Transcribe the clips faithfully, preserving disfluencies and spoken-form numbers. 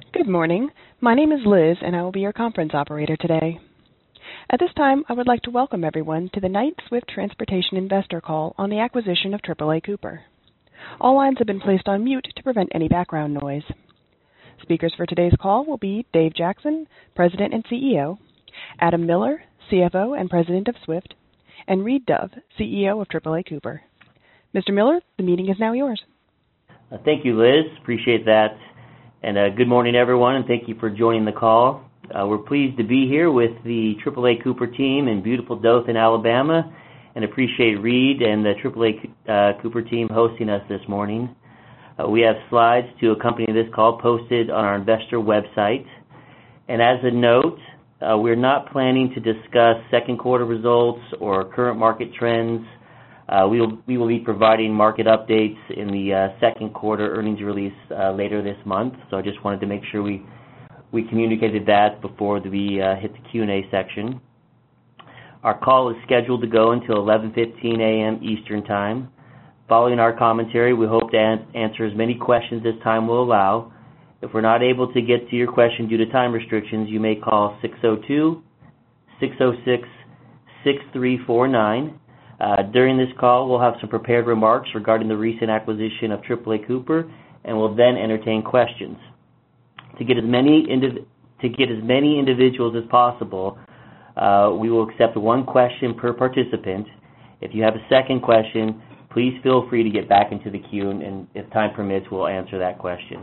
Good morning. My name is Liz, and I will be your conference operator today. At this time, I would like to welcome everyone to the Knight-Swift Transportation Investor Call on the acquisition of triple A Cooper. All lines have been placed on mute to prevent any background noise. Speakers for today's call will be Dave Jackson, President and C E O, Adam Miller, C F O and President of Swift, and Reed Dove, C E O of triple A Cooper. Mister Miller, the meeting is now yours. Uh, thank you, Liz. Appreciate that. And uh, good morning, everyone, and thank you for joining the call. Uh, we're pleased to be here with the triple A Cooper team in beautiful Dothan, Alabama, and appreciate Reed and the triple A uh, Cooper team hosting us this morning. Uh, we have slides to accompany this call posted on our investor website. And as a note, uh, we're not planning to discuss second quarter results or current market trends. Uh, we will we will be providing market updates in the uh, second quarter earnings release uh, later this month. So I just wanted to make sure we we communicated that before we uh, hit the Q and A section. Our call is scheduled to go until eleven fifteen a.m. Eastern Time. Following our commentary, we hope to an- answer as many questions as time will allow. If we're not able to get to your question due to time restrictions, you may call six oh two, six oh six, six three four nine. Uh, during this call, we'll have some prepared remarks regarding the recent acquisition of triple A Cooper, and we'll then entertain questions. To get as many indiv- to get as many individuals as possible, uh, we will accept one question per participant. If you have a second question, please feel free to get back into the queue, and, and if time permits, we'll answer that question.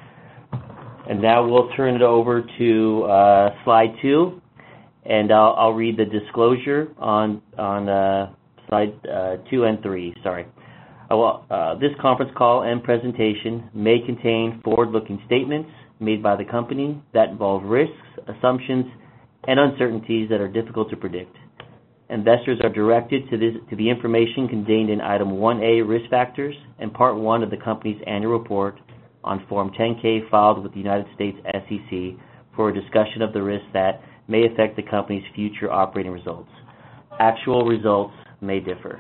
And now we'll turn it over to uh, slide two, and I'll, I'll read the disclosure on on. Uh, Slide uh, two and three, sorry. Uh, well, uh, this conference call and presentation may contain forward-looking statements made by the company that involve risks, assumptions, and uncertainties that are difficult to predict. Investors are directed to, this, to the information contained in Item one A, Risk Factors, and Part one of the company's annual report on Form ten K filed with the United States S E C for a discussion of the risks that may affect the company's future operating results. Actual results may differ.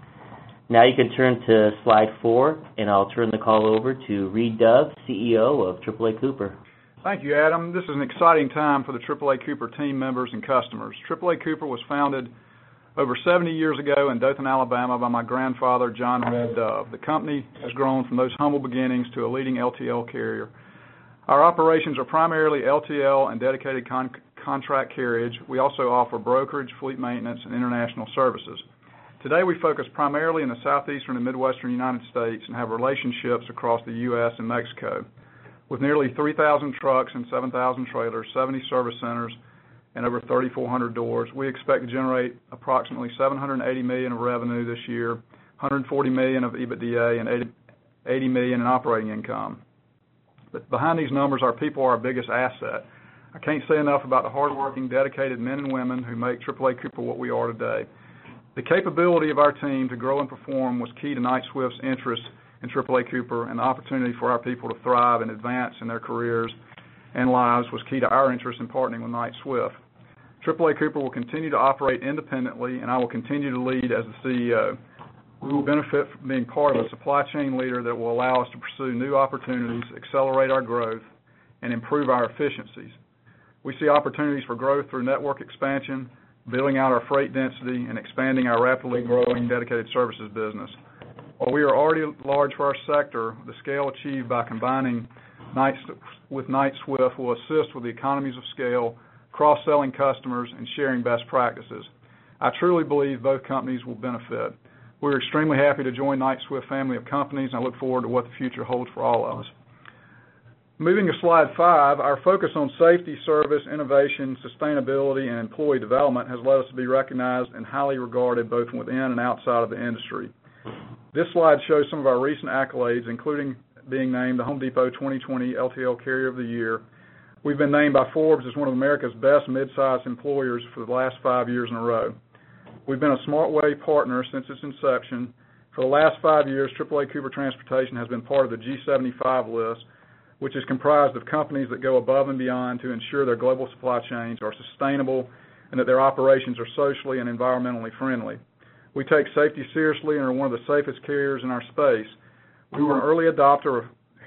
Now you can turn to slide four, and I'll turn the call over to Reed Dove, C E O of triple A Cooper. Thank you, Adam. This is an exciting time for the triple A Cooper team members and customers. triple A Cooper was founded over seventy years ago in Dothan, Alabama by my grandfather, John Red Dove. The company has grown from those humble beginnings to a leading L T L carrier. Our operations are primarily L T L and dedicated con- contract carriage. We also offer brokerage, fleet maintenance, and international services. Today we focus primarily in the southeastern and midwestern United States and have relationships across the U S and Mexico. With nearly three thousand trucks and seven thousand trailers, seventy service centers, and over thirty-four hundred doors, we expect to generate approximately seven hundred eighty million dollars of revenue this year, one hundred forty million dollars of EBITDA, and eighty million dollars in operating income. But behind these numbers, our people are our biggest asset. I can't say enough about the hardworking, dedicated men and women who make triple A Cooper what we are today. The capability of our team to grow and perform was key to Knight-Swift's interest in triple A Cooper, and the opportunity for our people to thrive and advance in their careers and lives was key to our interest in partnering with Knight-Swift. triple A Cooper will continue to operate independently, and I will continue to lead as the C E O. We will benefit from being part of a supply chain leader that will allow us to pursue new opportunities, accelerate our growth, and improve our efficiencies. We see opportunities for growth through network expansion, building out our freight density, and expanding our rapidly growing dedicated services business. While we are already large for our sector, the scale achieved by combining Knight with Knight-Swift will assist with the economies of scale, cross-selling customers, and sharing best practices. I truly believe both companies will benefit. We're extremely happy to join Knight-Swift family of companies, and I look forward to what the future holds for all of us. Moving to slide five, our focus on safety, service, innovation, sustainability, and employee development has led us to be recognized and highly regarded both within and outside of the industry. This slide shows some of our recent accolades, including being named the Home Depot twenty twenty L T L Carrier of the Year. We've been named by Forbes as one of America's best mid-sized employers for the last five years in a row. We've been a SmartWay partner since its inception. For the last five years, triple A Cooper Transportation has been part of the G seventy-five list, which is comprised of companies that go above and beyond to ensure their global supply chains are sustainable and that their operations are socially and environmentally friendly. We take safety seriously and are one of the safest carriers in our space. We were an early adopter of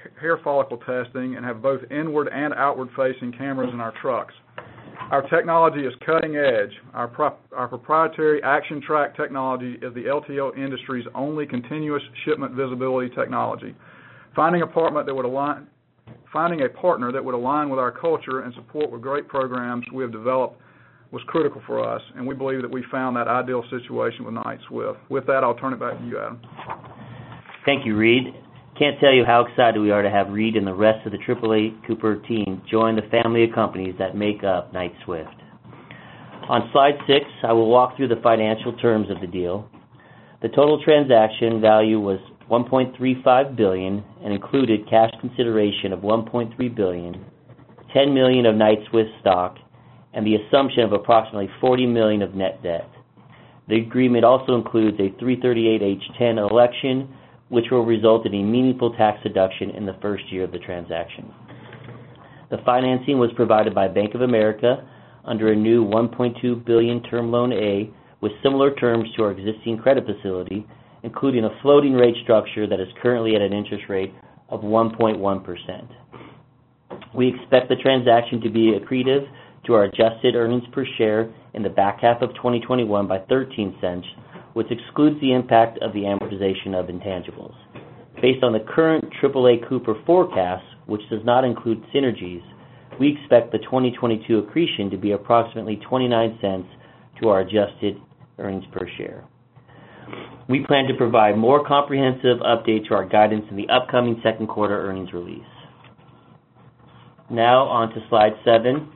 hair follicle testing and have both inward and outward-facing cameras in our trucks. Our technology is cutting edge. Our, pro our proprietary Action Track technology is the L T L industry's only continuous shipment visibility technology. Finding a partner that would align, finding a partner that would align with our culture and support with great programs we have developed was critical for us, and we believe that we found that ideal situation with Knight-Swift. With that, I'll turn it back to you, Adam. Thank you, Reed. Can't tell you how excited we are to have Reed and the rest of the triple A Cooper team join the family of companies that make up Knight-Swift. On slide six, I will walk through the financial terms of the deal. The total transaction value was one point three five billion dollars and included cash consideration of one point three billion dollars, ten million dollars of Knight-Swift stock, and the assumption of approximately forty million dollars of net debt. The agreement also includes a three thirty-eight H ten election, which will result in a meaningful tax deduction in the first year of the transaction. The financing was provided by Bank of America under a new one point two billion dollars Term Loan A with similar terms to our existing credit facility, including a floating rate structure that is currently at an interest rate of one point one percent. We expect the transaction to be accretive to our adjusted earnings per share in the back half of twenty twenty-one by thirteen cents, which excludes the impact of the amortization of intangibles. Based on the current triple A Cooper forecast, which does not include synergies, we expect the twenty twenty-two accretion to be approximately twenty-nine cents to our adjusted earnings per share. We plan to provide more comprehensive update to our guidance in the upcoming second quarter earnings release. Now on to slide seven.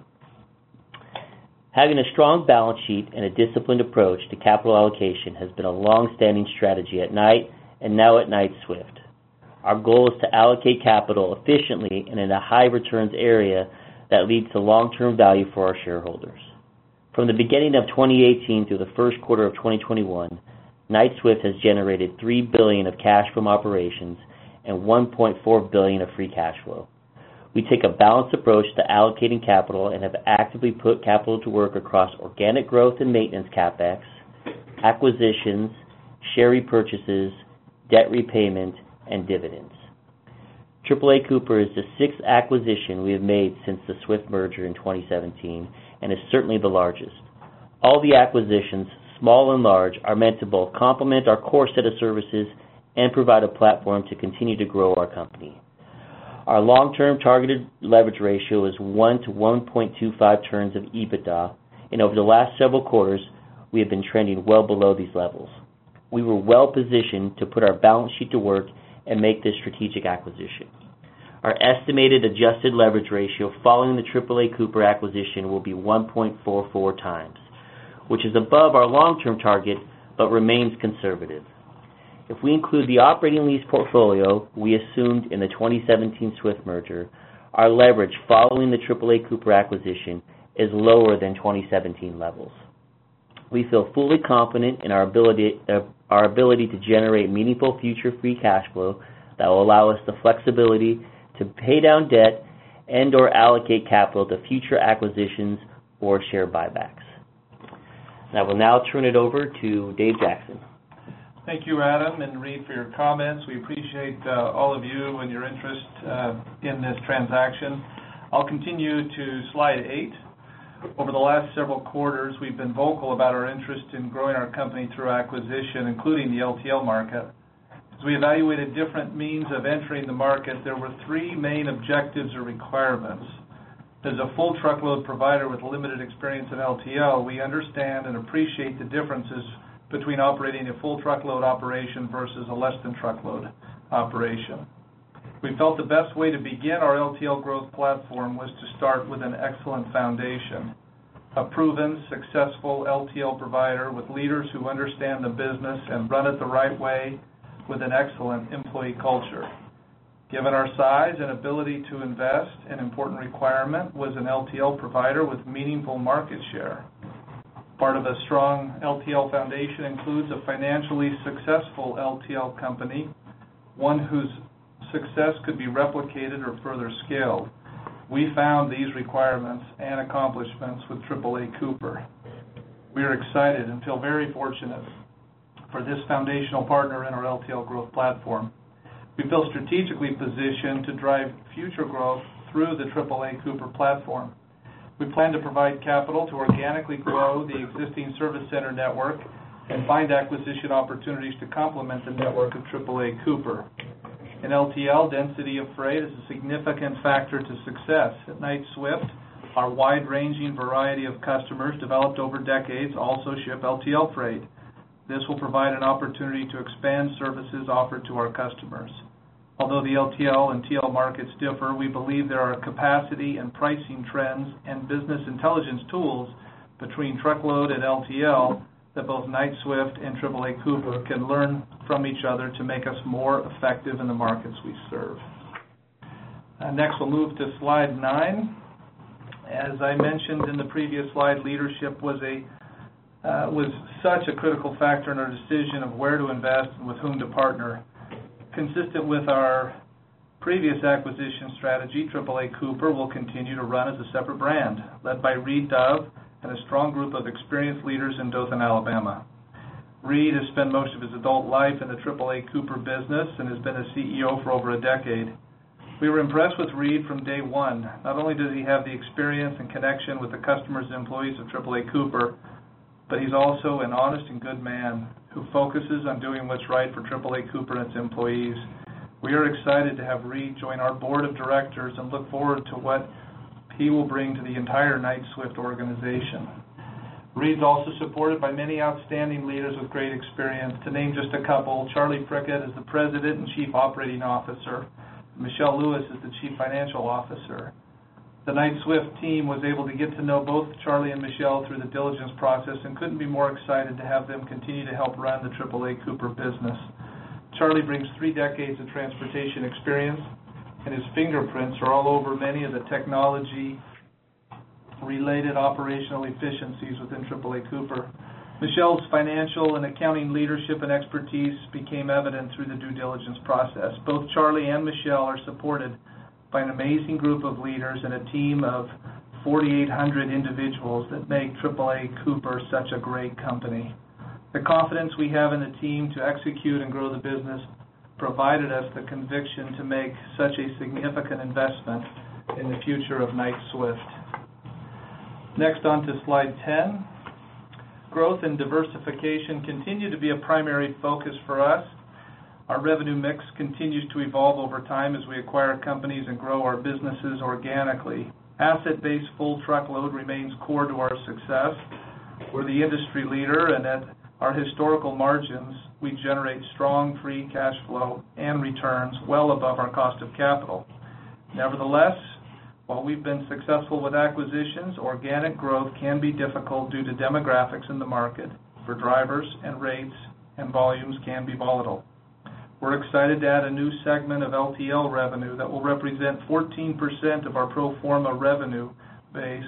Having a strong balance sheet and a disciplined approach to capital allocation has been a long-standing strategy at Knight and now at Knight-Swift. Our goal is to allocate capital efficiently and in a high returns area that leads to long-term value for our shareholders. From the beginning of twenty eighteen through the first quarter of twenty twenty-one, Knight-Swift has generated three billion dollars of cash from operations and one point four billion dollars of free cash flow. We take a balanced approach to allocating capital and have actively put capital to work across organic growth and maintenance CapEx, acquisitions, share repurchases, debt repayment, and dividends. triple A Cooper is the sixth acquisition we have made since the Swift merger in twenty seventeen and is certainly the largest. All the acquisitions, small and large, are meant to both complement our core set of services and provide a platform to continue to grow our company. Our long-term targeted leverage ratio is one to one point two five turns of EBITDA, and over the last several quarters, we have been trending well below these levels. We were well positioned to put our balance sheet to work and make this strategic acquisition. Our estimated adjusted leverage ratio following the triple A Cooper acquisition will be one point four four times, which is above our long-term target but remains conservative. If we include the operating lease portfolio we assumed in the twenty seventeen Swift merger, our leverage following the triple A Cooper acquisition is lower than twenty seventeen levels. We feel fully confident in our ability, uh, our ability to generate meaningful future free cash flow that will allow us the flexibility to pay down debt and or allocate capital to future acquisitions or share buybacks. And I will now turn it over to Dave Jackson. Thank you, Adam and Reed, for your comments. We appreciate uh, all of you and your interest uh, in this transaction. I'll continue to slide eight. Over the last several quarters, we've been vocal about our interest in growing our company through acquisition, including the L T L market. As we evaluated different means of entering the market, there were three main objectives or requirements. As a full truckload provider with limited experience in L T L, we understand and appreciate the differences between operating a full truckload operation versus a less than truckload operation. We felt the best way to begin our L T L growth platform was to start with an excellent foundation, a proven, successful L T L provider with leaders who understand the business and run it the right way with an excellent employee culture. Given our size and ability to invest, an important requirement was an L T L provider with meaningful market share. Part of a strong L T L foundation includes a financially successful L T L company, one whose success could be replicated or further scaled. We found these requirements and accomplishments with triple A Cooper. We are excited and feel very fortunate for this foundational partner in our L T L growth platform. We feel strategically positioned to drive future growth through the triple A Cooper platform. We plan to provide capital to organically grow the existing service center network and find acquisition opportunities to complement the network of triple A Cooper. In L T L, density of freight is a significant factor to success. At Knight-Swift, our wide-ranging variety of customers developed over decades also ship L T L freight. This will provide an opportunity to expand services offered to our customers. Although the L T L and T L markets differ, we believe there are capacity and pricing trends and business intelligence tools between truckload and L T L that both Knight-Swift and triple A Cooper can learn from each other to make us more effective in the markets we serve. Uh, next, we'll move to slide nine. As I mentioned in the previous slide, leadership was a uh, was such a critical factor in our decision of where to invest and with whom to partner. Consistent with our previous acquisition strategy, triple A Cooper will continue to run as a separate brand, led by Reed Dove and a strong group of experienced leaders in Dothan, Alabama. Reed has spent most of his adult life in the triple A Cooper business and has been a C E O for over a decade. We were impressed with Reed from day one. Not only does he have the experience and connection with the customers and employees of triple A Cooper, but he's also an honest and good man who focuses on doing what's right for triple A Cooper and its employees. We are excited to have Reed join our board of directors and look forward to what he will bring to the entire Knight-Swift organization. Reed's also supported by many outstanding leaders with great experience. To name just a couple, Charlie Prickett is the President and Chief Operating Officer. Michelle Lewis is the Chief Financial Officer. The Knight-Swift team was able to get to know both Charlie and Michelle through the diligence process and couldn't be more excited to have them continue to help run the triple A Cooper business. Charlie brings three decades of transportation experience, and his fingerprints are all over many of the technology-related operational efficiencies within triple A Cooper. Michelle's financial and accounting leadership and expertise became evident through the due diligence process. Both Charlie and Michelle are supported by an amazing group of leaders and a team of forty-eight hundred individuals that make triple A Cooper such a great company. The confidence we have in the team to execute and grow the business provided us the conviction to make such a significant investment in the future of Knight-Swift. Next, on to slide ten. Growth and diversification continue to be a primary focus for us. Our revenue mix continues to evolve over time as we acquire companies and grow our businesses organically. Asset-based full truckload remains core to our success. We're the industry leader, and at our historical margins, we generate strong free cash flow and returns well above our cost of capital. Nevertheless, while we've been successful with acquisitions, organic growth can be difficult due to demographics in the market for drivers, and rates and volumes can be volatile. We're excited to add a new segment of L T L revenue that will represent fourteen percent of our pro forma revenue base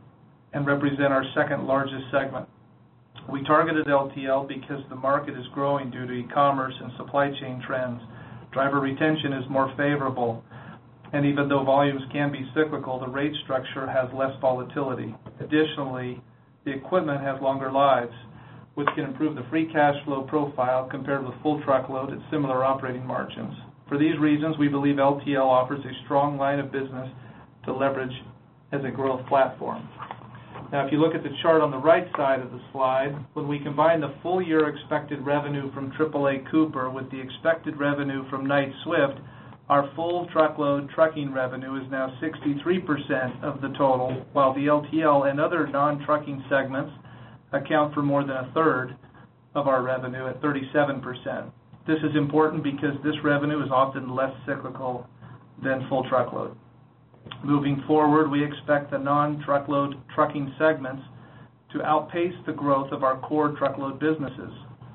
and represent our second largest segment. We targeted L T L because the market is growing due to e-commerce and supply chain trends. Driver retention is more favorable, and even though volumes can be cyclical, the rate structure has less volatility. Additionally, the equipment has longer lives, which can improve the free cash flow profile compared with full truckload at similar operating margins. For these reasons, we believe L T L offers a strong line of business to leverage as a growth platform. Now, if you look at the chart on the right side of the slide, when we combine the full year expected revenue from triple A Cooper with the expected revenue from Knight-Swift, our full truckload trucking revenue is now sixty-three percent of the total, while the L T L and other non-trucking segments account for more than a third of our revenue at thirty-seven percent. This is important because this revenue is often less cyclical than full truckload. Moving forward, we expect the non-truckload trucking segments to outpace the growth of our core truckload businesses.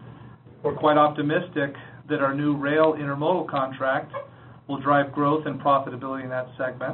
We're quite optimistic that our new rail intermodal contract will drive growth and profitability in that segment,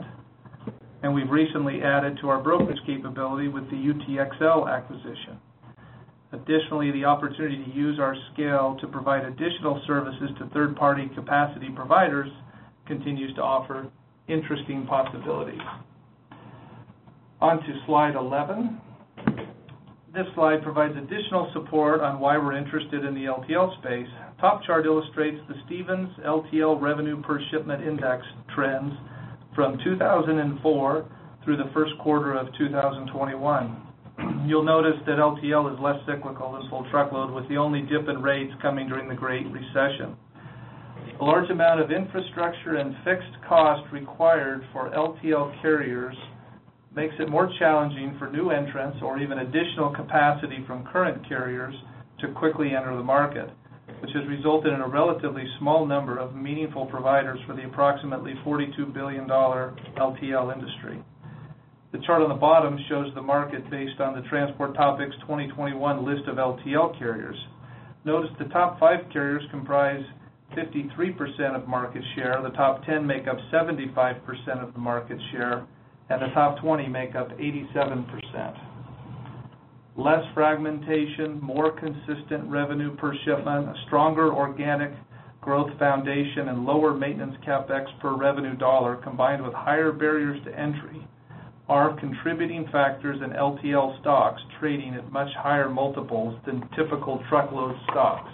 and we've recently added to our brokerage capability with the U T X L acquisition. Additionally, the opportunity to use our scale to provide additional services to third-party capacity providers continues to offer interesting possibilities. On to slide eleven. this slide provides additional support on why we're interested in the L T L space. Top chart illustrates the Stevens L T L Revenue Per Shipment Index trends from two thousand four through the first quarter of two thousand twenty-one. You'll notice that L T L is less cyclical than full truckload, with the only dip in rates coming during the Great Recession. A large amount of infrastructure and fixed cost required for L T L carriers makes it more challenging for new entrants or even additional capacity from current carriers to quickly enter the market, which has resulted in a relatively small number of meaningful providers for the approximately forty-two billion dollars L T L industry. The chart on the bottom shows the market based on the Transport Topics twenty twenty-one list of L T L carriers. Notice the top five carriers comprise fifty-three percent of market share, the top ten make up seventy-five percent of the market share, and the top twenty make up eighty-seven percent. Less fragmentation, more consistent revenue per shipment, a stronger organic growth foundation, and lower maintenance capex per revenue dollar, combined with higher barriers to entry, are contributing factors in L T L stocks trading at much higher multiples than typical truckload stocks.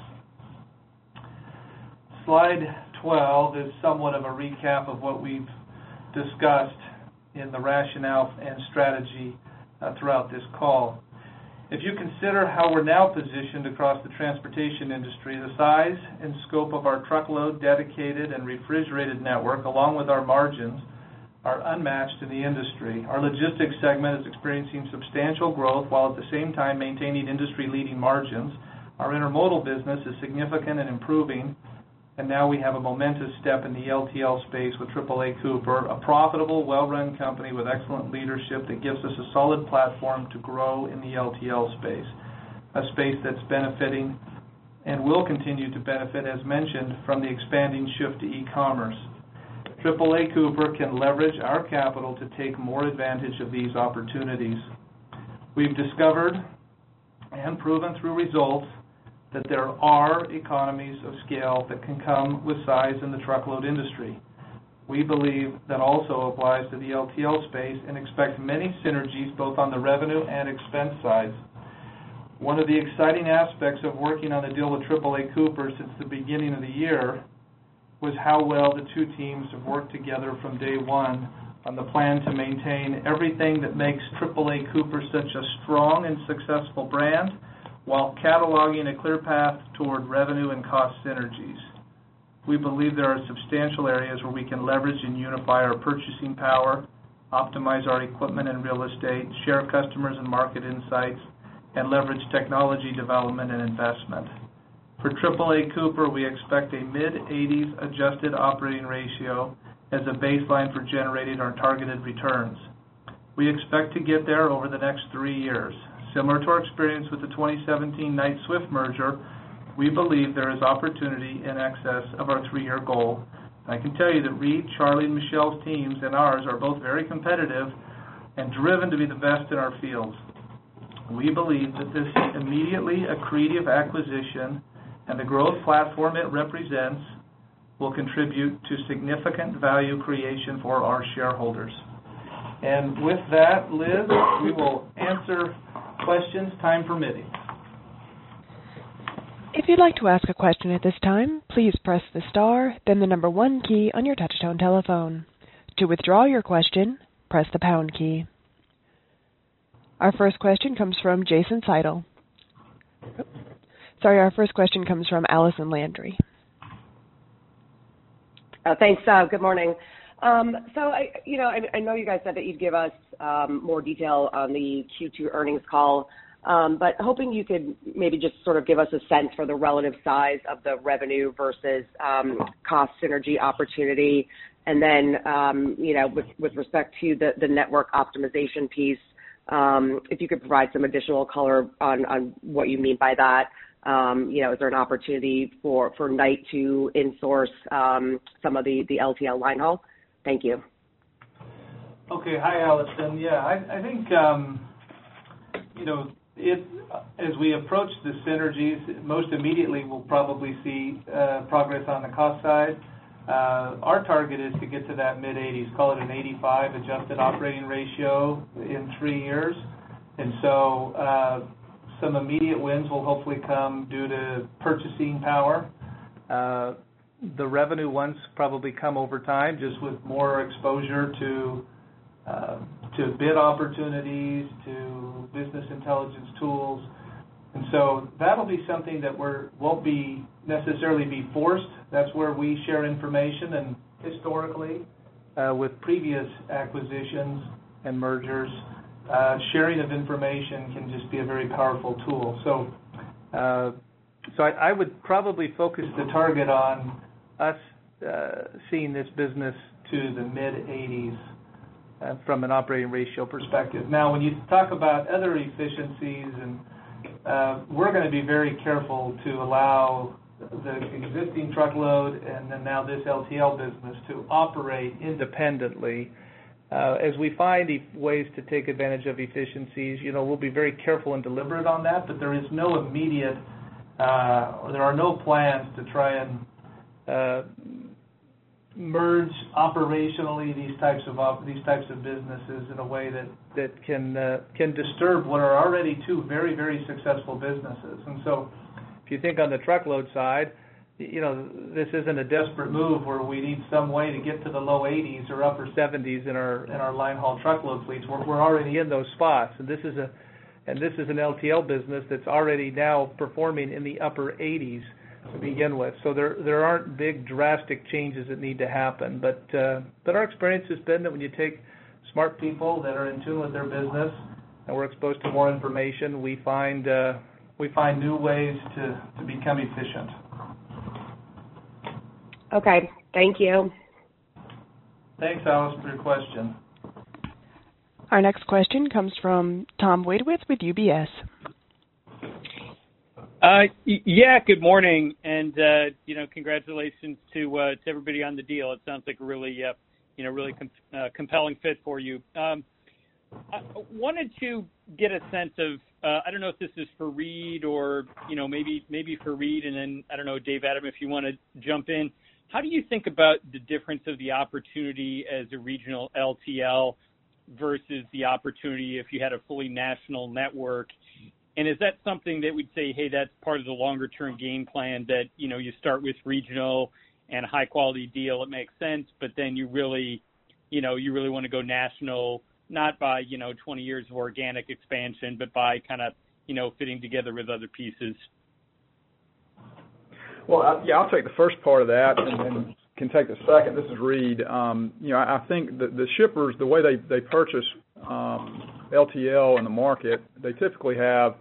Slide twelve is somewhat of a recap of what we've discussed in the rationale and strategy uh, throughout this call. If you consider how we're now positioned across the transportation industry, the size and scope of our truckload, dedicated, and refrigerated network, along with our margins, are unmatched in the industry. Our logistics segment is experiencing substantial growth while at the same time maintaining industry-leading margins. Our intermodal business is significant and improving, and now we have a momentous step in the L T L space with triple A Cooper, a profitable, well-run company with excellent leadership that gives us a solid platform to grow in the L T L space, a space that's benefiting and will continue to benefit, as mentioned, from the expanding shift to e-commerce. triple A Cooper can leverage our capital to take more advantage of these opportunities. We've discovered and proven through results that there are economies of scale that can come with size in the truckload industry. We believe that also applies to the L T L space and expect many synergies both on the revenue and expense sides. One of the exciting aspects of working on the deal with triple A Cooper since the beginning of the year was how well the two teams have worked together from day one on the plan to maintain everything that makes triple A Cooper such a strong and successful brand, while cataloging a clear path toward revenue and cost synergies. We believe there are substantial areas where we can leverage and unify our purchasing power, optimize our equipment and real estate, share customers and market insights, and leverage technology development and investment. For triple A Cooper, we expect a mid eighties adjusted operating ratio as a baseline for generating our targeted returns. We expect to get there over the next three years. Similar to our experience with the twenty seventeen Knight-Swift merger, we believe there is opportunity in excess of our three-year goal. I can tell you that Reed, Charlie, and Michelle's teams and ours are both very competitive and driven to be the best in our fields. We believe that this immediately accretive acquisition and the growth platform it represents will contribute to significant value creation for our shareholders. And with that, Liz, we will answer questions, time permitting. If you'd like to ask a question at this time, please press the star, then the number one key on your touch-tone telephone. To withdraw your question, press the pound key. Our first question comes from Jason Seidel. Sorry, our first question comes from Allison Landry. Uh, thanks. Uh, good morning. Um, so, I, you know, I, I know you guys said that you'd give us um, more detail on the Q two earnings call, um, but hoping you could maybe just sort of give us a sense for the relative size of the revenue versus um, cost synergy opportunity, and then, um, you know, with, with respect to the, the network optimization piece, um, if you could provide some additional color on, on what you mean by that. Um, you know, is there an opportunity for, for Knight to insource um, some of the, the L T L line haul? Thank you. Okay. Hi, Allison. Yeah, I, I think, um, you know, it, as we approach the synergies, most immediately we'll probably see uh, progress on the cost side. Uh, our target is to get to that mid eighties, call it an eighty-five adjusted operating ratio in three years. And so, uh, some immediate wins will hopefully come due to purchasing power. Uh, the revenue ones probably come over time, just with more exposure to uh, to bid opportunities, to business intelligence tools. And so that'll be something that we're, won't be necessarily be forced. That's where we share information, and historically, uh, with previous acquisitions and mergers, uh, sharing of information can just be a very powerful tool. So, uh, so I, I would probably focus the target on us uh, seeing this business to the mid eighties uh, from an operating ratio perspective. Now, when you talk about other efficiencies, and uh, we're going to be very careful to allow the existing truckload and then now this L T L business to operate independently. Uh, as we find e- ways to take advantage of efficiencies, you know, we'll be very careful and deliberate on that, but there is no immediate, uh, or there are no plans to try and uh, merge operationally these types of op- these types of businesses in a way that that can uh, can disturb what are already two very very successful businesses. And so, if you think on the truckload side, you know, this isn't a desperate move where we need some way to get to the low eighties or upper seventies in our in our line haul truckload fleets. We're we're already in those spots, and this is a and this is an L T L business that's already now performing in the upper eighties to begin with. So there there aren't big drastic changes that need to happen. But uh, but our experience has been that when you take smart people that are in tune with their business and we're exposed to more information, we find uh, we find new ways to, to become efficient. Okay, thank you. Thanks, Alice, for your question. Our next question comes from Tom Wadewitz with U B S. Uh, yeah, good morning, and uh, you know, congratulations to uh, to everybody on the deal. It sounds like a really, uh, you know, really com- uh, compelling fit for you. Um, I wanted to get a sense of, uh, I don't know if this is for Reed or you know maybe maybe for Reed, and then I don't know, Dave, Adam, if you want to jump in. How do you think about the difference of the opportunity as a regional L T L versus the opportunity if you had a fully national network? And is that something that we'd say, hey, that's part of the longer-term game plan, that, you know, you start with regional and a high-quality deal, it makes sense, but then you really, you know, you really want to go national, not by, you know, twenty years of organic expansion, but by kind of, you know, fitting together with other pieces? Well, I, yeah, I'll take the first part of that and, and can take the second. This is Reed. Um, you know, I, I think that the shippers, the way they, they purchase um, L T L in the market, they typically have,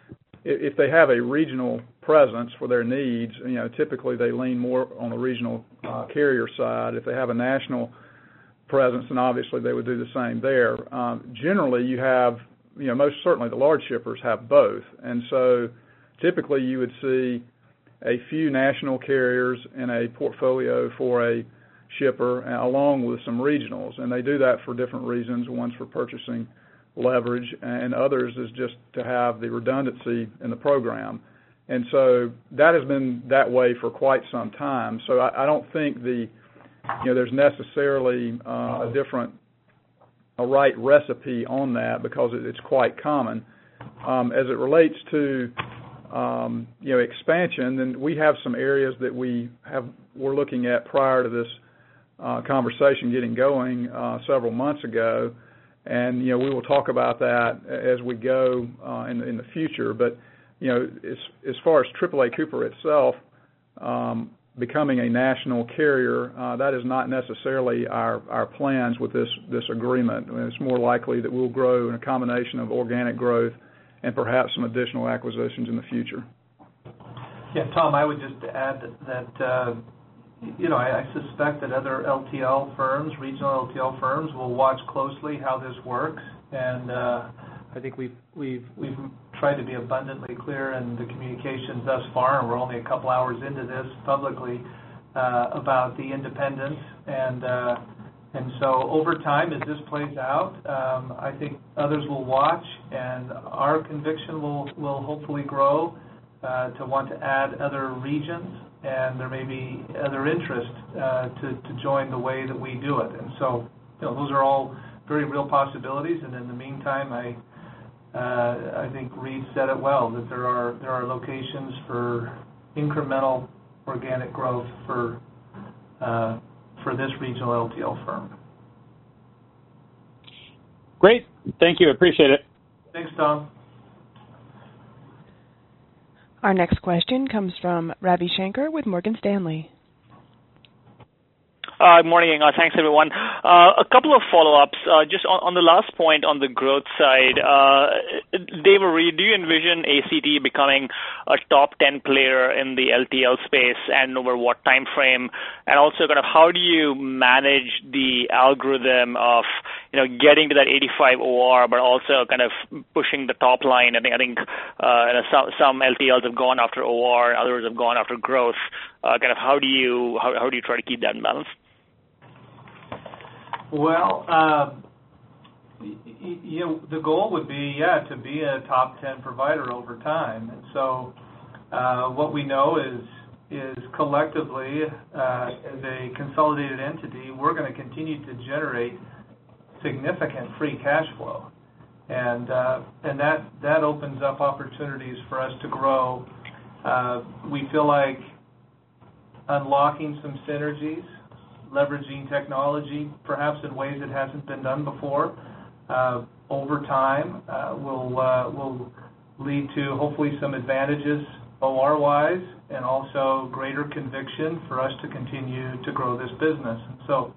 if they have a regional presence for their needs, you know, typically they lean more on the regional uh, carrier side. If they have a national presence, then obviously they would do the same there. Um, generally, you have, you know, most certainly the large shippers have both. And so typically you would see a few national carriers in a portfolio for a shipper, along with some regionals, and they do that for different reasons. One's for purchasing leverage, and others is just to have the redundancy in the program. And so that has been that way for quite some time. So I, I don't think the, you know, there's necessarily uh, a different, a right recipe on that, because it, it's quite common. Um, as it relates to Um, you know, expansion, then we have some areas that we have we're looking at prior to this uh, conversation getting going uh, several months ago, and you know we will talk about that as we go uh, in, in the future. But you know, as as far as triple A Cooper itself um, becoming a national carrier, uh, that is not necessarily our our plans with this this agreement. I mean, it's more likely that we'll grow in a combination of organic growth and perhaps some additional acquisitions in the future. Yeah, Tom, I would just add that, that uh, you know, I, I suspect that other L T L firms, regional L T L firms, will watch closely how this works, and uh, I think we've we've we've tried to be abundantly clear in the communications thus far, and we're only a couple hours into this publicly uh, about the independence, and uh, and so over time, as this plays out, um, I think others will watch, and our conviction will will hopefully grow uh, to want to add other regions, and there may be other interest uh, to to join the way that we do it. And so, you know, those are all very real possibilities. And in the meantime, I uh, I think Reed said it well, that there are there are locations for incremental organic growth for uh, for this regional L T L firm. Great. Thank you. Appreciate it. Thanks, Tom. Our next question comes from Ravi Shankar with Morgan Stanley. Uh, good morning. Uh, thanks, everyone. Uh, a couple of follow-ups. Uh, just on, on the last point on the growth side, uh, Dave or Reed, do you envision A C T becoming a top ten player in the L T L space, and over what time frame? And also, kind of, how do you manage the algorithm of, you know, getting to that eighty-five O R, but also kind of pushing the top line? I think I think uh, you know, some some L T Ls have gone after O R, others have gone after growth. Uh, kind of, how do you how, how do you try to keep that in balance? Well, uh, you know, the goal would be, yeah, to be a top ten provider over time. And so uh, what we know is is collectively, uh, as a consolidated entity, we're going to continue to generate significant free cash flow. And uh, and that, that opens up opportunities for us to grow. Uh, we feel like unlocking some synergies, leveraging technology, perhaps in ways it hasn't been done before, uh, over time uh, will uh, will lead to hopefully some advantages O R-wise, and also greater conviction for us to continue to grow this business. And so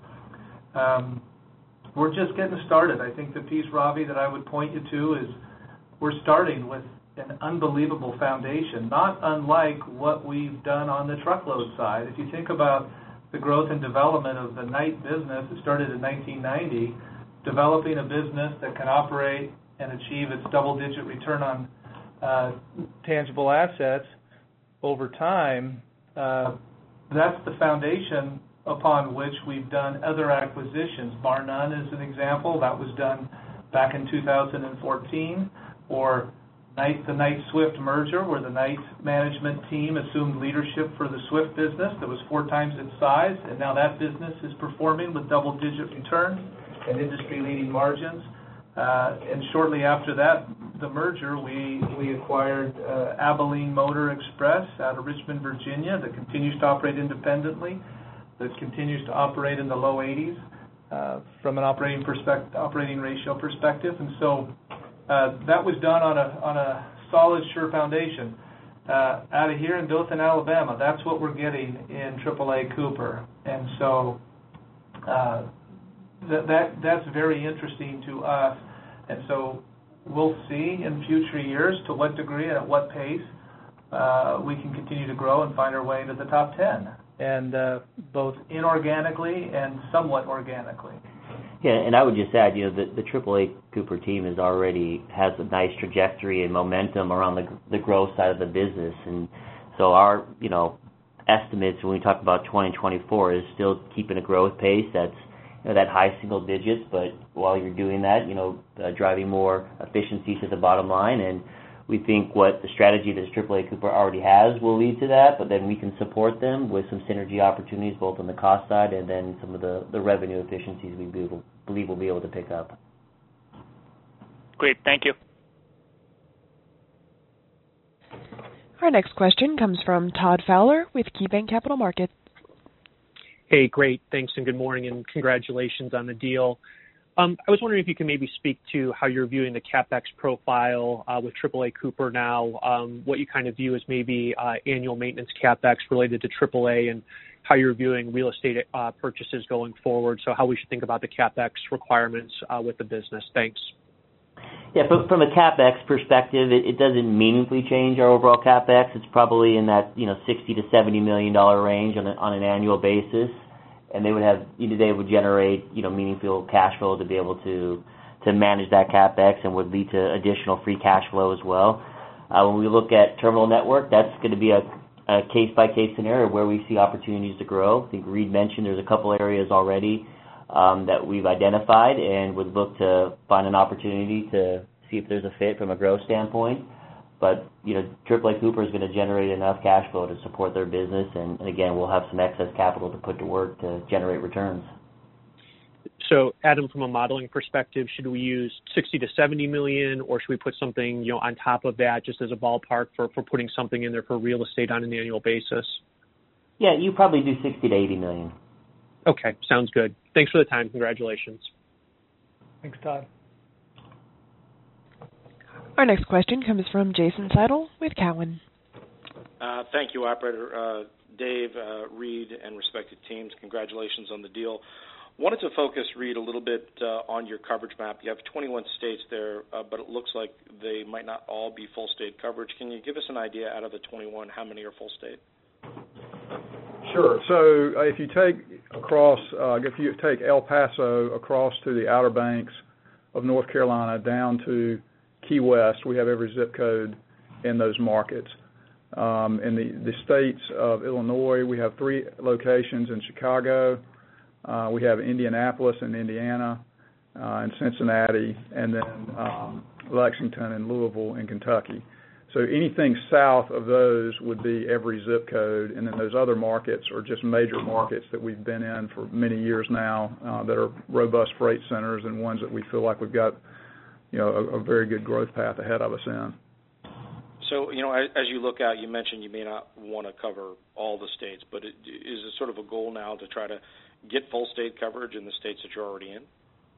um, we're just getting started. I think the piece, Ravi, that I would point you to is we're starting with an unbelievable foundation, not unlike what we've done on the truckload side. If you think about the growth and development of the Knight business that started in nineteen ninety, developing a business that can operate and achieve its double-digit return on uh, tangible assets over time, uh, that's the foundation upon which we've done other acquisitions. Bar None is an example. That was done back in two thousand fourteen, or Knight, the Knight-Swift merger, where the Knight management team assumed leadership for the Swift business that was four times its size, and now that business is performing with double-digit returns and industry-leading margins. Uh, and shortly after that, the merger, we, we acquired uh, Abilene Motor Express out of Richmond, Virginia, that continues to operate independently, that continues to operate in the low eighties uh, from an operating perspective, operating ratio perspective. And so Uh, that was done on a on a solid, sure foundation. Uh, out of here in Dothan, Alabama, that's what we're getting in triple A Cooper, and so uh, that that that's very interesting to us. And so we'll see in future years to what degree and at what pace uh, we can continue to grow and find our way into the top ten, and uh, both inorganically and somewhat organically. Yeah, and I would just add, you know, the, the triple A Cooper team is already has a nice trajectory and momentum around the the growth side of the business, and so our, you know, estimates when we talk about twenty twenty-four is still keeping a growth pace that's, you know, that high single digits, but while you're doing that, you know, uh, driving more efficiency to the bottom line. And we think what the strategy that triple A Cooper already has will lead to that, but then we can support them with some synergy opportunities both on the cost side and then some of the, the revenue efficiencies we be able, believe we'll be able to pick up. Great, thank you. Our next question comes from Todd Fowler with KeyBanc Capital Markets. Hey, great. Thanks and good morning, and congratulations on the deal. Um, I was wondering if you can maybe speak to how you're viewing the CapEx profile uh, with triple A Cooper now, um, what you kind of view as maybe uh, annual maintenance CapEx related to triple A, and how you're viewing real estate uh, purchases going forward, so how we should think about the CapEx requirements uh, with the business. Thanks. Yeah, from, from a CapEx perspective, it, it doesn't meaningfully change our overall CapEx. It's probably in that, you know, sixty to seventy million dollar range on, a, on an annual basis. And they would have, you know, they would generate, you know, meaningful cash flow to be able to to manage that CapEx, and would lead to additional free cash flow as well. Uh, when we look at terminal network, that's going to be a, a case-by-case scenario where we see opportunities to grow. I think Reed mentioned there's a couple areas already um, that we've identified, and would look to find an opportunity to see if there's a fit from a growth standpoint. But, you know, triple A Cooper is going to generate enough cash flow to support their business, and, and again, we'll have some excess capital to put to work to generate returns. So, Adam, from a modeling perspective, should we use sixty to seventy million, or should we put something, you know, on top of that, just as a ballpark for, for putting something in there for real estate on an annual basis? Yeah, you probably do sixty to eighty million. Okay, sounds good. Thanks for the time. Congratulations. Thanks, Todd. Our next question comes from Jason Seidel with Cowen. Uh, thank you, operator. Uh, Dave, uh, Reed, and respected teams, congratulations on the deal. Wanted to focus, Reed, a little bit uh, on your coverage map. You have twenty-one states there, uh, but it looks like they might not all be full state coverage. Can you give us an idea out of the twenty-one, how many are full state? Sure. So uh, if you take across, uh, if you take El Paso across to the Outer Banks of North Carolina down to Key West, we have every zip code in those markets. Um, in the, the states of Illinois, we have three locations in Chicago. Uh, we have Indianapolis in Indiana, uh, and Cincinnati, and then um, Lexington and Louisville in Kentucky. So anything south of those would be every zip code, and then those other markets are just major markets that we've been in for many years now uh, that are robust freight centers and ones that we feel like we've got, you know, a, a very good growth path ahead of us in. So, you know, as, as you look out, you mentioned you may not want to cover all the states, but it, is it sort of a goal now to try to get full state coverage in the states that you're already in?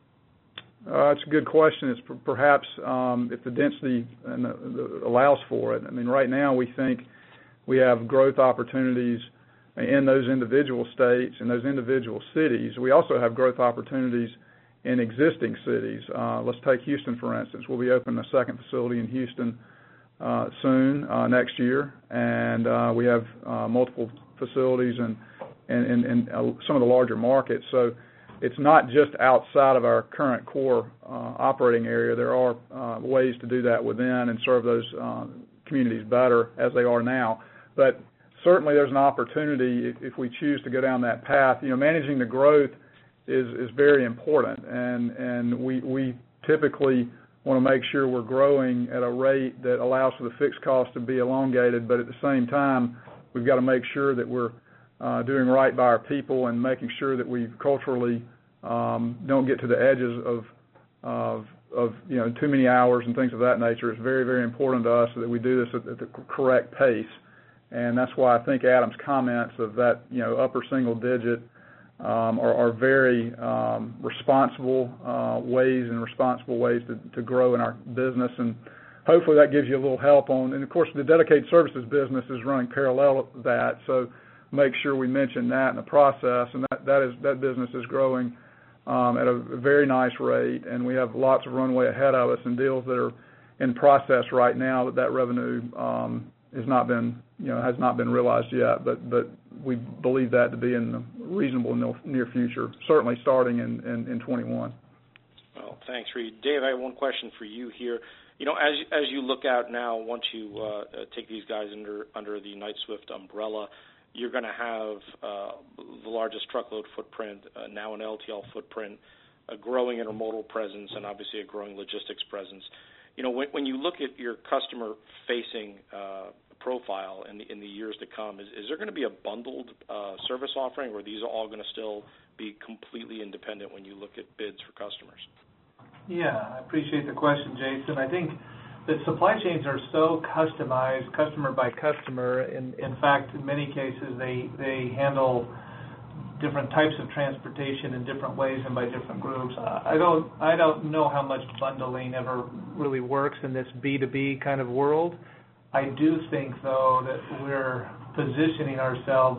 Uh, it's a good question. It's per- perhaps um, if the density and the, the allows for it. I mean, right now we think we have growth opportunities in those individual states and those individual cities. We also have growth opportunities in existing cities. Uh, let's take Houston, for instance. We'll be opening a second facility in Houston uh, soon, uh, next year, and uh, we have uh, multiple facilities in, in, in, in uh, some of the larger markets. So it's not just outside of our current core uh, operating area. There are uh, ways to do that within and serve those uh, communities better as they are now. But certainly there's an opportunity if, if we choose to go down that path. You know, managing the growth is, is very important, and, and we, we typically want to make sure we're growing at a rate that allows for the fixed cost to be elongated, but at the same time, we've got to make sure that we're uh, doing right by our people and making sure that we culturally um, don't get to the edges of, of, of, you know, too many hours and things of that nature. It's very, very important to us that we do this at, at the correct pace, and that's why I think Adam's comments of that, you know, upper single digit Um, are, are very um, responsible uh, ways and responsible ways to, to grow in our business, and hopefully that gives you a little help on. And of course, the dedicated services business is running parallel to that, so make sure we mention that in the process. And that that is that business is growing um, at a very nice rate, and we have lots of runway ahead of us and deals that are in process right now that that revenue um, has not been you know has not been realized yet, but but we believe that to be in the reasonable near future, certainly starting in, in, in twenty-one. Well, thanks, Reed. Dave, I have one question for you here. You know, as as you look out now, once you uh, take these guys under under the Knight-Swift umbrella, you're going to have uh, the largest truckload footprint, uh, now an L T L footprint, a growing intermodal presence, and obviously a growing logistics presence. You know, when, when you look at your customer-facing uh, profile in the in the years to come, is, is there going to be a bundled uh, service offering, or are these all going to still be completely independent when you look at bids for customers? Yeah, I appreciate the question, Jason. I think that supply chains are so customized, customer by customer. In, in fact, in many cases, they, they handle different types of transportation in different ways and by different groups. I don't I don't know how much bundling ever really works in this B two B kind of world. I do think, though, that we're positioning ourselves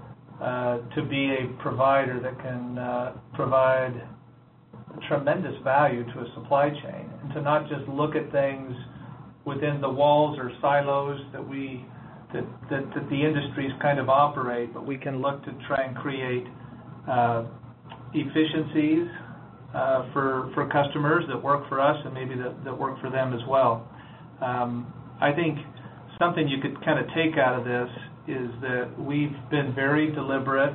uh, to be a provider that can uh, provide tremendous value to a supply chain, and to not just look at things within the walls or silos that we that, that, that the industries kind of operate, but we can look to try and create uh, efficiencies uh, for for customers that work for us and maybe that, that work for them as well. Um, I think something you could kind of take out of this is that we've been very deliberate,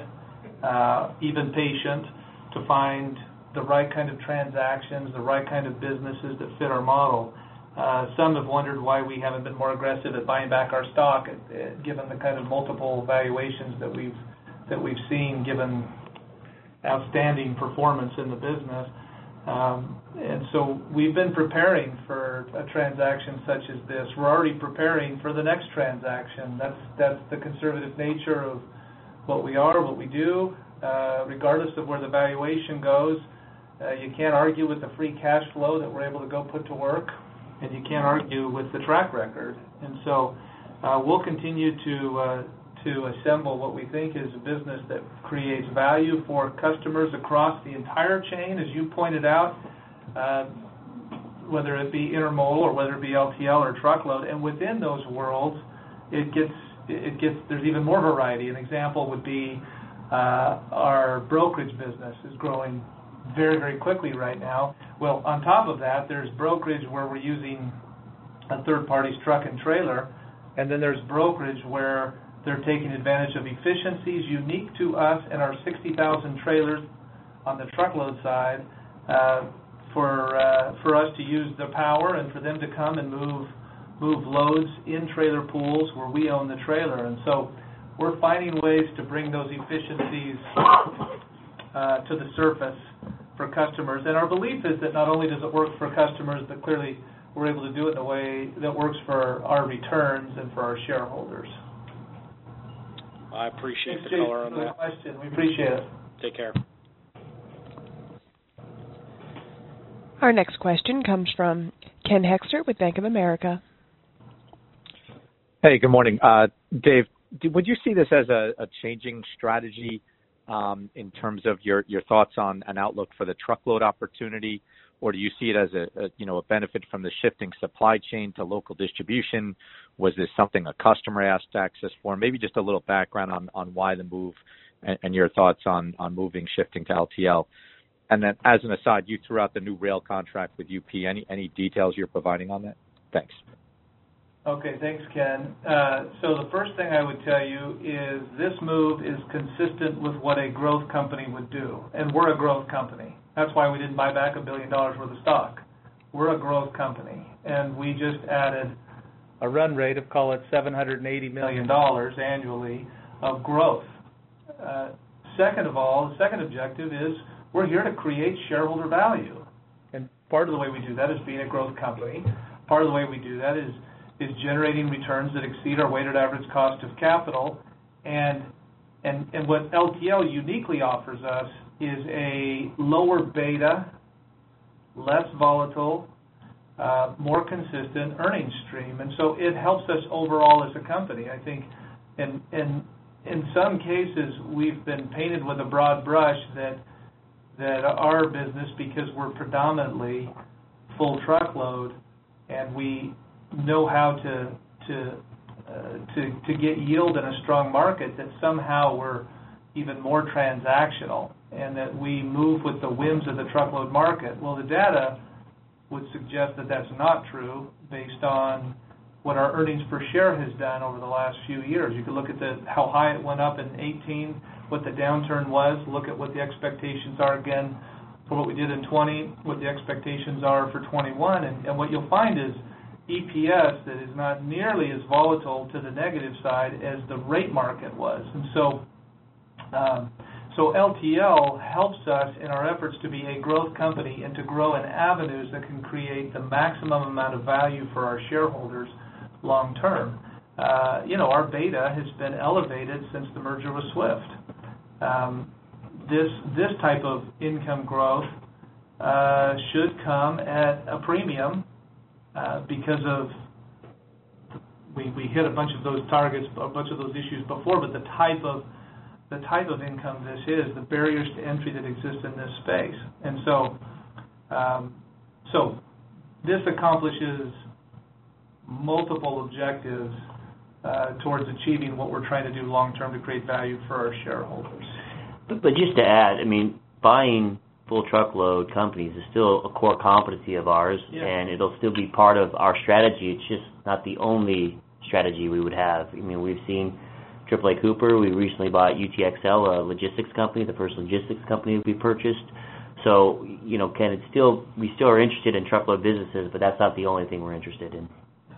uh, even patient, to find the right kind of transactions, the right kind of businesses that fit our model. Uh, some have wondered why we haven't been more aggressive at buying back our stock, at, at, given the kind of multiple valuations that we've that we've seen, given outstanding performance in the business. Um, and so we've been preparing for a transaction such as this. We're already preparing for the next transaction. That's that's the conservative nature of what we are, what we do, uh, regardless of where the valuation goes. Uh, you can't argue with the free cash flow that we're able to go put to work, and you can't argue with the track record. And so uh, we'll continue to uh, to assemble what we think is a business that creates value for customers across the entire chain, as you pointed out, uh, whether it be intermodal or whether it be L T L or truckload. And within those worlds, it gets it gets there's even more variety. An example would be uh, our brokerage business is growing very, very quickly right now. Well, on top of that, there's brokerage where we're using a third party's truck and trailer, and then there's brokerage where they're taking advantage of efficiencies unique to us and our sixty thousand trailers on the truckload side uh, for uh, for us to use the power and for them to come and move move loads in trailer pools where we own the trailer. And so we're finding ways to bring those efficiencies uh, to the surface for customers. And our belief is that not only does it work for customers, but clearly we're able to do it in a way that works for our returns and for our shareholders. I appreciate Thanks, the color on for that. The question. We appreciate it. Take care. Our next question comes from Ken Hoexter with Bank of America. Hey, good morning. Uh, Dave, do, would you see this as a, a changing strategy um, in terms of your, your thoughts on an outlook for the truckload opportunity, or do you see it as a, a you know a benefit from the shifting supply chain to local distribution? Was this something a customer asked access for? Maybe just a little background on, on why the move and, and your thoughts on, on moving, shifting to L T L. And then as an aside, you threw out the new rail contract with U P. Any any details you're providing on that? Thanks. Okay, thanks, Ken. Uh, so the first thing I would tell you is this move is consistent with what a growth company would do, and we're a growth company. That's why we didn't buy back a billion dollars worth of stock. We're a growth company, and we just added a run rate of, call it seven hundred eighty million dollars annually of growth. Uh, second of all, the second objective is we're here to create shareholder value, and part of the way we do that is being a growth company. Part of the way we do that is is generating returns that exceed our weighted average cost of capital, and and and what L T L uniquely offers us is a lower beta, less volatile, uh, more consistent earnings stream, and so it helps us overall as a company. I think in in in some cases we've been painted with a broad brush that that our business, because we're predominantly full truckload and we know how to to uh, to to get yield in a strong market, that somehow we're even more transactional and that we move with the whims of the truckload market. Well, the data would suggest that that's not true based on what our earnings per share has done over the last few years. You could look at the how high it went up in eighteen, what the downturn was, look at what the expectations are again for what we did in twenty, what the expectations are for twenty-one, and, and what you'll find is E P S that is not nearly as volatile to the negative side as the rate market was. And so um, so L T L helps us in our efforts to be a growth company and to grow in avenues that can create the maximum amount of value for our shareholders long term. Uh, you know, our beta has been elevated since the merger with Swift. Um, this this type of income growth uh, should come at a premium Uh, because of we, we hit a bunch of those targets, a bunch of those issues before, but the type of the type of income this is, the barriers to entry that exist in this space, and so um, so this accomplishes multiple objectives uh, towards achieving what we're trying to do long term to create value for our shareholders. But, but just to add, I mean, buying full truckload companies is still a core competency of ours, yeah. and it'll still be part of our strategy. It's just not the only strategy we would have. I mean, we've seen Triple A Cooper. We recently bought U T X L, a logistics company, the first logistics company we purchased. So, you know, Ken, it's still we still are interested in truckload businesses, but that's not the only thing we're interested in.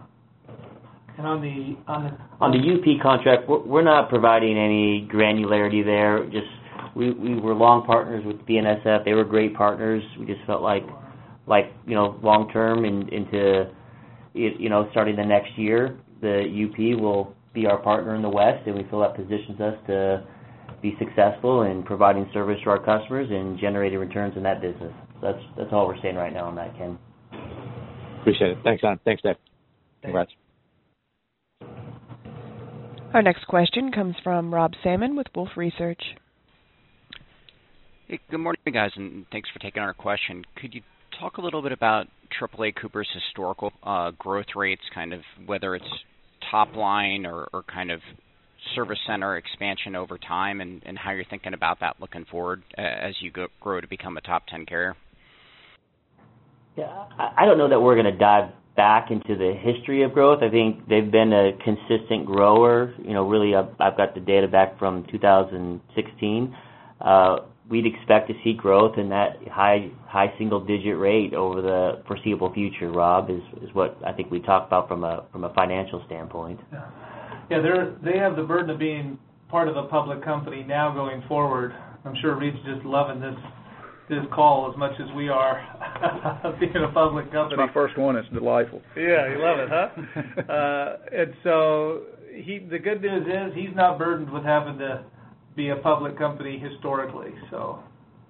And on the on the on the U P contract, we're, we're not providing any granularity there. Just we, we were long partners with B N S F. They were great partners. We just felt like, like you know, long term and into, you know, starting the next year, the U P will be our partner in the West, and we feel that positions us to be successful in providing service to our customers and generating returns in that business. So that's that's all we're saying right now on that, Ken. Appreciate it. Thanks, Adam. Thanks, Dave. Congrats. Our next question comes from Rob Salmon with Wolfe Research. Hey, good morning, guys, and thanks for taking our question. Could you talk a little bit about triple A Cooper's historical uh, growth rates, kind of whether it's top line or, or kind of service center expansion over time, and, and how you're thinking about that looking forward uh, as you go, grow to become a top ten carrier? Yeah, I don't know that we're going to dive back into the history of growth. I think they've been a consistent grower. You know, really, I've, I've got the data back from two thousand sixteen. Uh, we'd expect to see growth in that high high single digit rate over the foreseeable future. Rob, is is what I think we talked about from a from a financial standpoint. Yeah, yeah, they're they have the burden of being part of a public company now going forward. I'm sure Reed's just loving this. this call as much as we are being a public company. It's my first one. It's delightful. Yeah, you love it, huh? uh, and so he, the good news is he's not burdened with having to be a public company historically. So.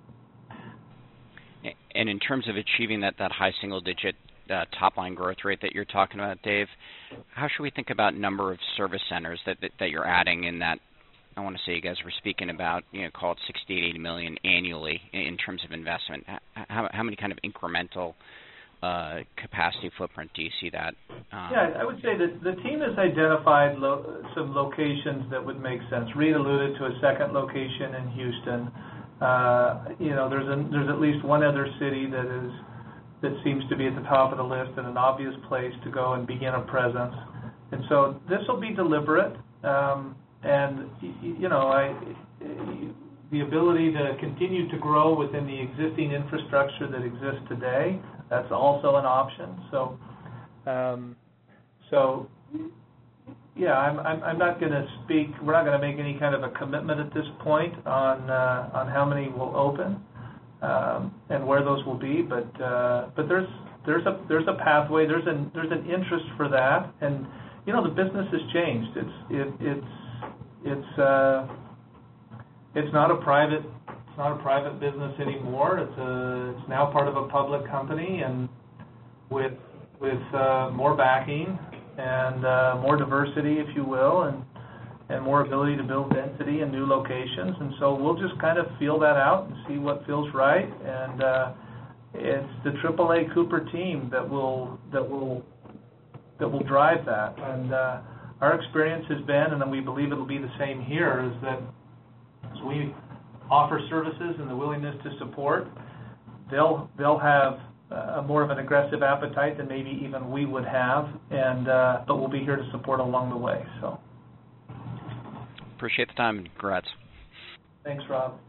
And in terms of achieving that, that high single-digit uh, top-line growth rate that you're talking about, Dave, how should we think about number of service centers that, that, that you're adding in that? I want to say you guys were speaking about, you know, call it sixty to eighty million annually in terms of investment. How, how many kind of incremental uh, capacity footprint do you see that? Um, yeah, I would say that the team has identified lo- some locations that would make sense. Reed alluded to a second location in Houston. Uh, you know, there's a, there's at least one other city that is that seems to be at the top of the list and an obvious place to go and begin a presence. And so this will be deliberate. Um, And, you know, I, the ability to continue to grow within the existing infrastructure that exists today, that's also an option. So, um, so yeah, I'm, I'm, I'm not going to speak, we're not going to make any kind of a commitment at this point on uh, on how many will open um, and where those will be, but uh, but there's there's a there's a pathway, there's an there's an interest for that, and you know the business has changed. It's it, it's It's uh, it's not a private it's not a private business anymore. It's a it's now part of a public company, and with with uh, more backing and uh, more diversity, if you will, and and more ability to build density in new locations. And so we'll just kind of feel that out and see what feels right. And uh, it's the triple A Cooper team that will that will that will drive that. And uh, our experience has been, and then we believe it will be the same here, is that as we offer services and the willingness to support, they'll they'll have uh, more of an aggressive appetite than maybe even we would have, and uh, but we'll be here to support along the way. So, appreciate the time and congrats. Thanks, Rob.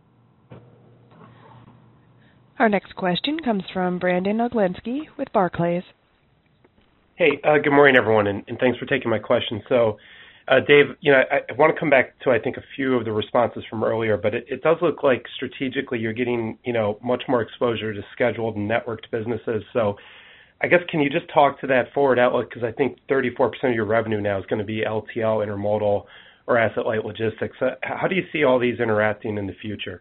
Our next question comes from Brandon Oglenski with Barclays. Hey, uh, good morning, everyone, and, and thanks for taking my question. So, uh, Dave, you know, I, I want to come back to, I think, a few of the responses from earlier, but it, it does look like strategically you're getting, you know, much more exposure to scheduled and networked businesses. So I guess can you just talk to that forward outlook? Because I think thirty-four percent of your revenue now is going to be L T L, intermodal, or asset-light logistics. Uh, how do you see all these interacting in the future?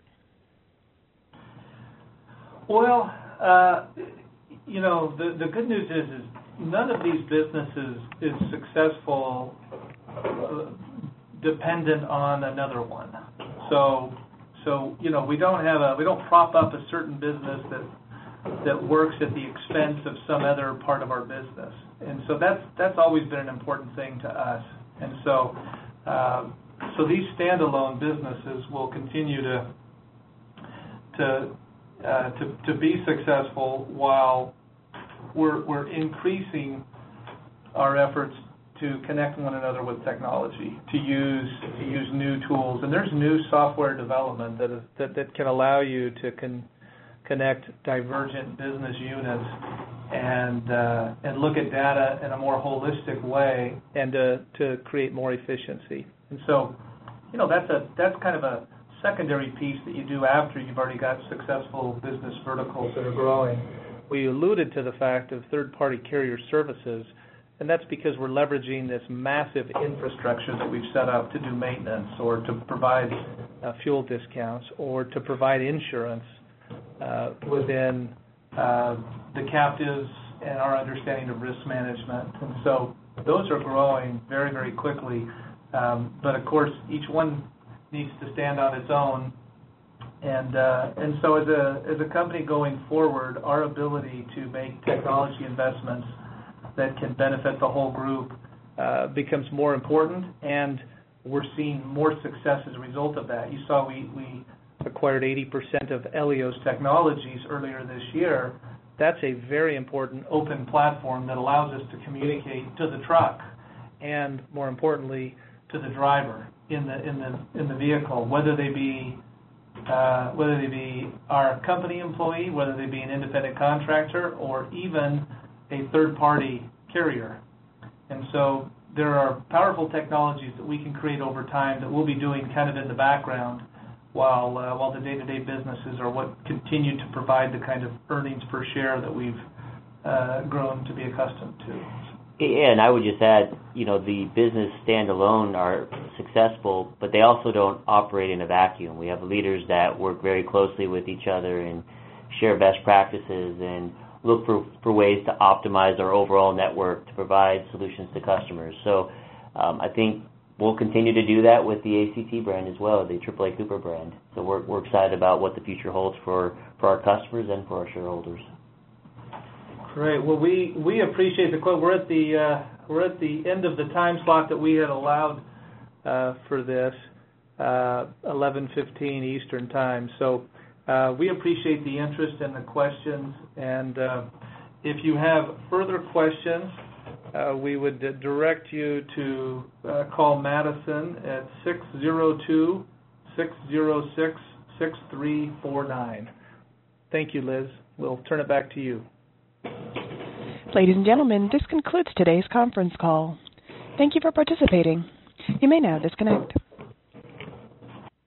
Well, uh, you know, the, the good news is, is none of these businesses is successful uh, dependent on another one. So, so you know, we don't have a we don't prop up a certain business that that works at the expense of some other part of our business. And so that's that's always been an important thing to us. And so, uh, so these standalone businesses will continue to to uh, to, to be successful while We're, we're increasing our efforts to connect one another with technology, to use to use new tools, and there's new software development that is, that, that can allow you to con, connect divergent business units and uh, and look at data in a more holistic way and to to create more efficiency. And so, you know, that's a that's kind of a secondary piece that you do after you've already got successful business verticals that are growing. We alluded to the fact of third-party carrier services, and that's because we're leveraging this massive infrastructure that we've set up to do maintenance or to provide uh, fuel discounts or to provide insurance uh, within uh, the captives and our understanding of risk management. And so those are growing very, very quickly. Um, but of course, each one needs to stand on its own. And uh, and so as a as a company going forward, our ability to make technology investments that can benefit the whole group uh, becomes more important, and we're seeing more success as a result of that. You saw we, we acquired eighty percent of Elios Technologies earlier this year. That's a very important open platform that allows us to communicate to the truck and, more importantly, to the driver in the in the in the vehicle, whether they be uh, whether they be our company employee, whether they be an independent contractor, or even a third-party carrier. And so there are powerful technologies that we can create over time that we'll be doing kind of in the background while uh, while the day-to-day businesses are what continue to provide the kind of earnings per share that we've uh, grown to be accustomed to. Yeah, and I would just add, you know, the business standalone are successful, but they also don't operate in a vacuum. We have leaders that work very closely with each other and share best practices and look for, for ways to optimize our overall network to provide solutions to customers. So um, I think we'll continue to do that with the A C T brand as well, the triple A Cooper brand. So we're, we're excited about what the future holds for, for our customers and for our shareholders. Great. Well, we, we appreciate the quote. We're at the uh, we're at the end of the time slot that we had allowed uh, for this, uh, eleven fifteen Eastern time. So uh, we appreciate the interest and the questions. And uh, if you have further questions, uh, we would direct you to uh, call Madison at six zero two, six zero six, six three four nine. Thank you, Liz. We'll turn it back to you. Ladies and gentlemen, this concludes today's conference call. Thank you for participating. You may now disconnect.